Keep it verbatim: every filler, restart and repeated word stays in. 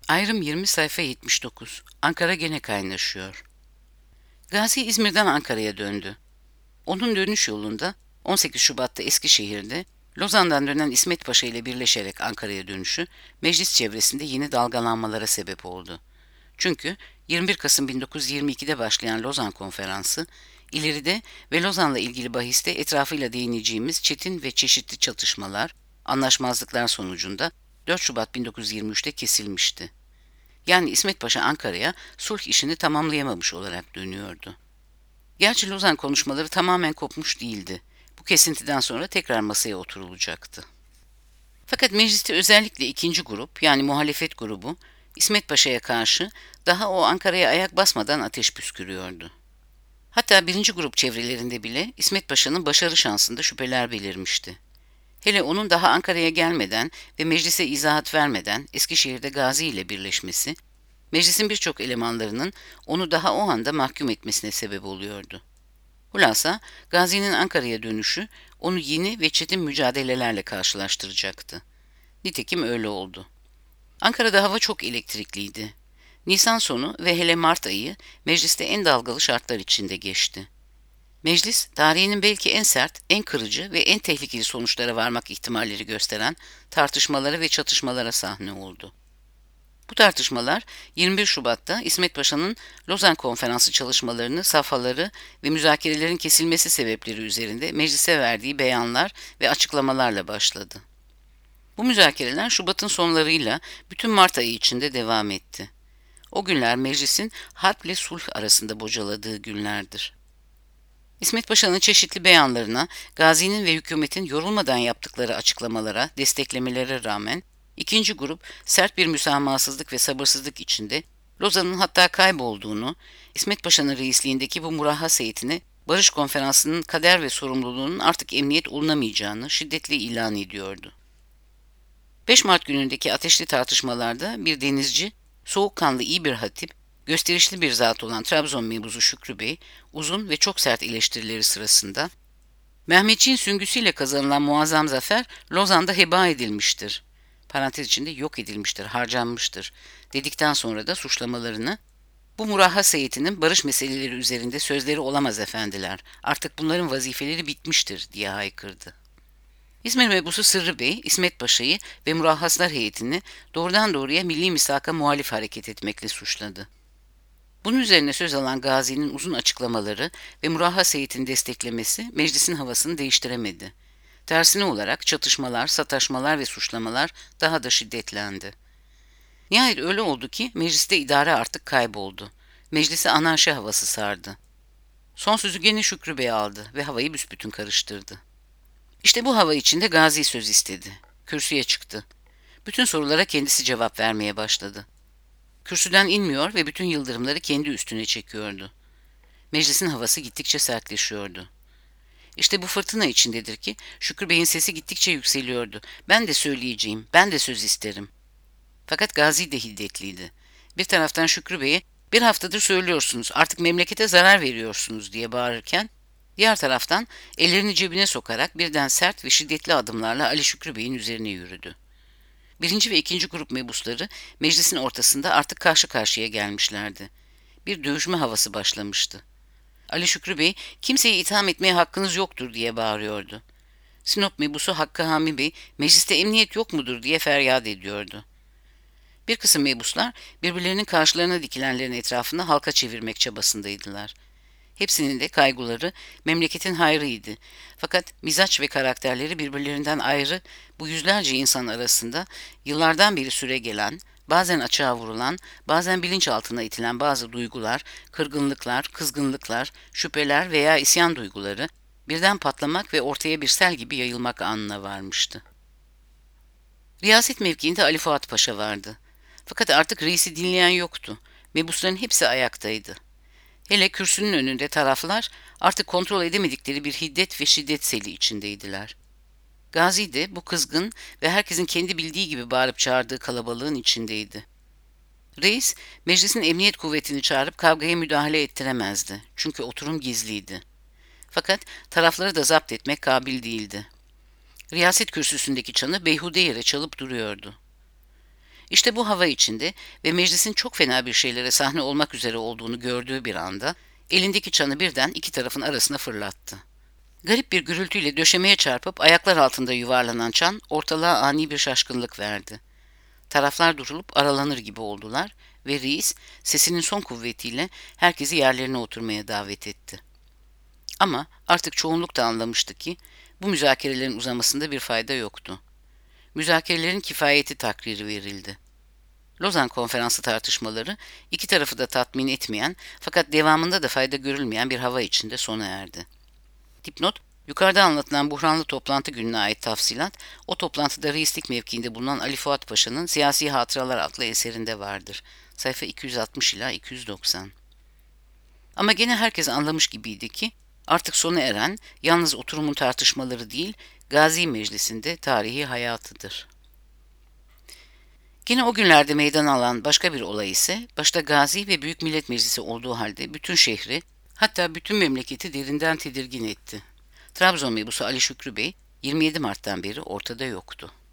Ayrım yirmi sayfa yetmiş dokuz. Ankara gene kaynaşıyor. Gazi İzmir'den Ankara'ya döndü. Onun dönüş yolunda on sekiz Şubat'ta Eskişehir'de Lozan'dan dönen İsmet Paşa ile birleşerek Ankara'ya dönüşü meclis çevresinde yeni dalgalanmalara sebep oldu. Çünkü yirmi bir Kasım bin dokuz yüz yirmi ikide başlayan Lozan Konferansı, ileride ve Lozan'la ilgili bahiste etrafıyla değineceğimiz çetin ve çeşitli çatışmalar, anlaşmazlıklar sonucunda dört Şubat bin dokuz yüz yirmi üçte kesilmişti. Yani İsmet Paşa Ankara'ya sulh işini tamamlayamamış olarak dönüyordu. Gerçi Lozan konuşmaları tamamen kopmuş değildi. Bu kesintiden sonra tekrar masaya oturulacaktı. Fakat mecliste özellikle ikinci grup, yani muhalefet grubu, İsmet Paşa'ya karşı daha o Ankara'ya ayak basmadan ateş püskürüyordu. Hatta birinci grup çevrelerinde bile İsmet Paşa'nın başarı şansında şüpheler belirmişti. Hele onun daha Ankara'ya gelmeden ve meclise izahat vermeden Eskişehir'de Gazi ile birleşmesi, meclisin birçok elemanlarının onu daha o anda mahkum etmesine sebep oluyordu. Hulasa Gazi'nin Ankara'ya dönüşü onu yeni ve çetin mücadelelerle karşılaştıracaktı. Nitekim öyle oldu. Ankara'da hava çok elektrikliydi. Nisan sonu ve hele Mart ayı mecliste en dalgalı şartlar içinde geçti. Meclis, tarihinin belki en sert, en kırıcı ve en tehlikeli sonuçlara varmak ihtimalleri gösteren tartışmalara ve çatışmalara sahne oldu. Bu tartışmalar yirmi bir Şubat'ta İsmet Paşa'nın Lozan Konferansı çalışmalarını, safhaları ve müzakerelerin kesilmesi sebepleri üzerinde meclise verdiği beyanlar ve açıklamalarla başladı. Bu müzakereler Şubat'ın sonlarıyla bütün Mart ayı içinde devam etti. O günler meclisin harple sulh arasında bocaladığı günlerdir. İsmet Paşa'nın çeşitli beyanlarına, Gazi'nin ve hükümetin yorulmadan yaptıkları açıklamalara, desteklemelere rağmen ikinci grup sert bir müsamahasızlık ve sabırsızlık içinde Lozan'ın hatta kaybolduğunu, İsmet Paşa'nın reisliğindeki bu murahhas heyetine Barış Konferansı'nın kader ve sorumluluğunun artık emniyet olunamayacağını şiddetle ilan ediyordu. beş Mart günündeki ateşli tartışmalarda bir denizci, soğukkanlı iyi bir hatip, gösterişli bir zat olan Trabzon mebuzu Şükrü Bey, uzun ve çok sert eleştirileri sırasında, Mehmetçiğin süngüsüyle kazanılan muazzam zafer Lozan'da heba edilmiştir. Parantez içinde yok edilmiştir, harcanmıştır. Dedikten sonra da suçlamalarını, bu murahhas heyetinin barış meseleleri üzerinde sözleri olamaz efendiler, artık bunların vazifeleri bitmiştir diye haykırdı. İzmir mebusu Sırrı Bey, İsmet Paşa'yı ve murahhaslar heyetini doğrudan doğruya milli misaka muhalif hareket etmekle suçladı. Bunun üzerine söz alan Gazi'nin uzun açıklamaları ve murahhas heyetini desteklemesi meclisin havasını değiştiremedi. Tersine olarak çatışmalar, sataşmalar ve suçlamalar daha da şiddetlendi. Nihayet öyle oldu ki mecliste idare artık kayboldu. Meclisi anarşi havası sardı. Son sözü gene Şükrü Bey aldı ve havayı büsbütün karıştırdı. İşte bu hava içinde Gazi söz istedi. Kürsüye çıktı. Bütün sorulara kendisi cevap vermeye başladı. Kürsüden inmiyor ve bütün yıldırımları kendi üstüne çekiyordu. Meclisin havası gittikçe sertleşiyordu. İşte bu fırtına içindedir ki Şükrü Bey'in sesi gittikçe yükseliyordu. Ben de söyleyeceğim, ben de söz isterim. Fakat Gazi de hiddetliydi. Bir taraftan Şükrü Bey'e bir haftadır söylüyorsunuz, artık memlekete zarar veriyorsunuz diye bağırırken, diğer taraftan ellerini cebine sokarak birden sert ve şiddetli adımlarla Ali Şükrü Bey'in üzerine yürüdü. Birinci ve ikinci grup mebusları meclisin ortasında artık karşı karşıya gelmişlerdi. Bir dövüşme havası başlamıştı. Ali Şükrü Bey, kimseyi itham etmeye hakkınız yoktur diye bağırıyordu. Sinop mebusu Hakkı Hami Bey, mecliste emniyet yok mudur diye feryat ediyordu. Bir kısım mebuslar birbirlerinin karşılarına dikilenlerin etrafında halka çevirmek çabasındaydılar. Hepsinin de kaygıları memleketin hayrıydı. Fakat mizaç ve karakterleri birbirlerinden ayrı bu yüzlerce insan arasında yıllardan beri süregelen, bazen açığa vurulan, bazen bilinçaltına itilen bazı duygular, kırgınlıklar, kızgınlıklar, şüpheler veya isyan duyguları birden patlamak ve ortaya bir sel gibi yayılmak anına varmıştı. Riyaset mevkiinde Ali Fuat Paşa vardı. Fakat artık reisi dinleyen yoktu. Mebusların hepsi ayaktaydı. Hele kürsünün önünde taraflar artık kontrol edemedikleri bir hiddet ve şiddet seli içindeydiler. Gazi de bu kızgın ve herkesin kendi bildiği gibi bağırıp çağırdığı kalabalığın içindeydi. Reis, meclisin emniyet kuvvetini çağırıp kavgaya müdahale ettiremezdi. Çünkü oturum gizliydi. Fakat tarafları da zapt etmek kabil değildi. Riyaset kürsüsündeki çanı beyhude yere çalıp duruyordu. İşte bu hava içinde ve meclisin çok fena bir şeylere sahne olmak üzere olduğunu gördüğü bir anda elindeki çanı birden iki tarafın arasına fırlattı. Garip bir gürültüyle döşemeye çarpıp ayaklar altında yuvarlanan çan ortalığa ani bir şaşkınlık verdi. Taraflar durulup aralanır gibi oldular ve reis sesinin son kuvvetiyle herkesi yerlerine oturmaya davet etti. Ama artık çoğunluk da anlamıştı ki bu müzakerelerin uzamasında bir fayda yoktu. Müzakerelerin kifayeti takriri verildi. Lozan Konferansı tartışmaları iki tarafı da tatmin etmeyen fakat devamında da fayda görülmeyen bir hava içinde sona erdi. Dipnot, yukarıda anlatılan buhranlı toplantı gününe ait tafsilat, o toplantıda reislik mevkiinde bulunan Ali Fuat Paşa'nın Siyasi Hatıralar adlı eserinde vardır. Sayfa iki yüz altmış ila iki yüz doksan. Ama gene herkes anlamış gibiydi ki, artık sona eren yalnız oturumun tartışmaları değil, Gazi Meclisi'nde tarihi hayatıdır. Gene o günlerde meydana alan başka bir olay ise, başta Gazi ve Büyük Millet Meclisi olduğu halde bütün şehri, hatta bütün memleketi derinden tedirgin etti. Trabzon mebusu Ali Şükrü Bey, yirmi yedi Mart'tan beri ortada yoktu.